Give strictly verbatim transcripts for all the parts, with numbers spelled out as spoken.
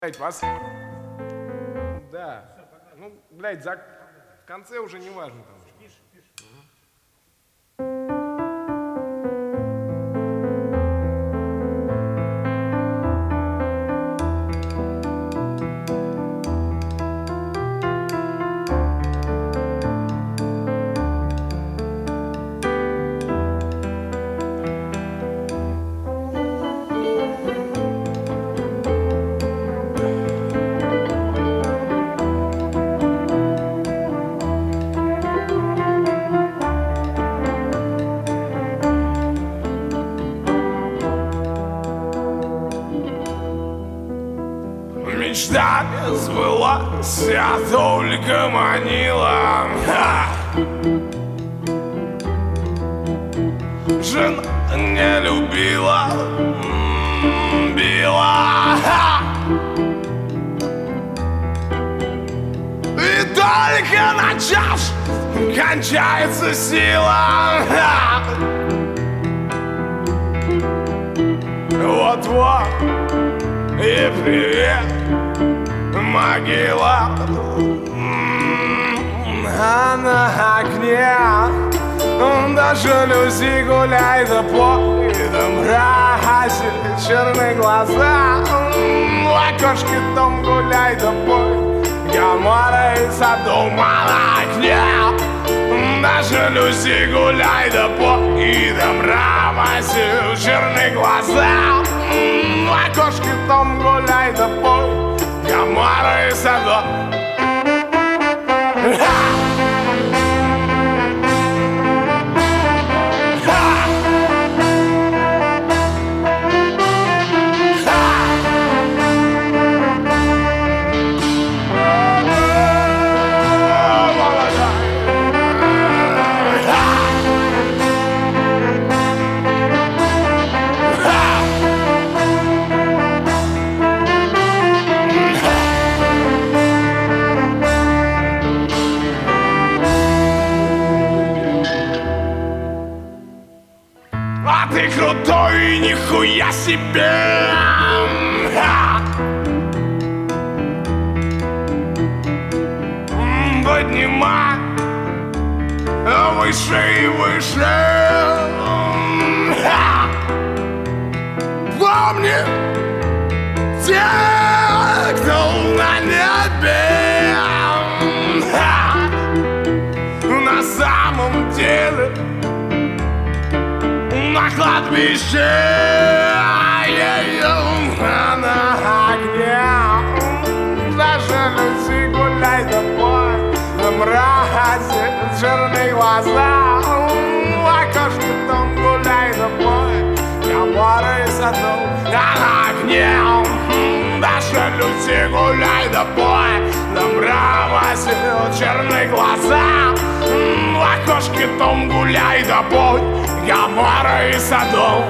Блять, вас... Да. Ну, блядь, за... в конце уже не важно там. Пиши, пиши. Мечта не сбылась, я только манила. Ха! Жена не любила, м-м, била. Ха! И только начав, кончается сила. Ха! Вот-вот и привет, могила. А на окне даже жалюзи гуляй, да пой, да мрази, черные глаза. В окошке дом гуляй, да пой, Гомора и Содом. А на окне даже жалюзи гуляй, да пой, да мрази, черные глаза. В окошке дом гуляй, да пой, Гомора и Содом. А ты крутой, нихуя себе! Ха! Поднимай выше и выше. Ха! Помни тех, кто на небе. Ха! На самом деле на кладбище, а на огне за жалюзи гуляй, да пой, на мразе черные глаза. В окошке дом гуляй, да пой, Гомора и Содом. А на огне за жалюзи гуляй, да пой, на мразе черные глаза. В окошке дом гуляй, да пой, Гомора и Содом.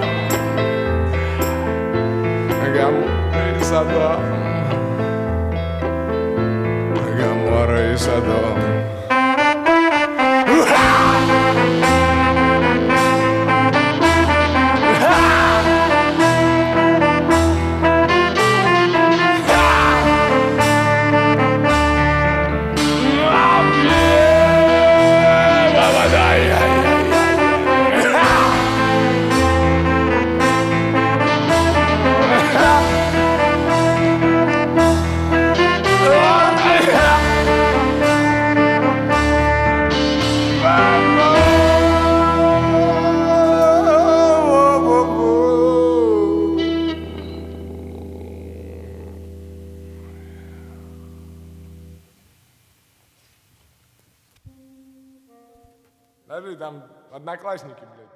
Гомора и Содом. Гомора и Содом. Даже там одноклассники, блядь.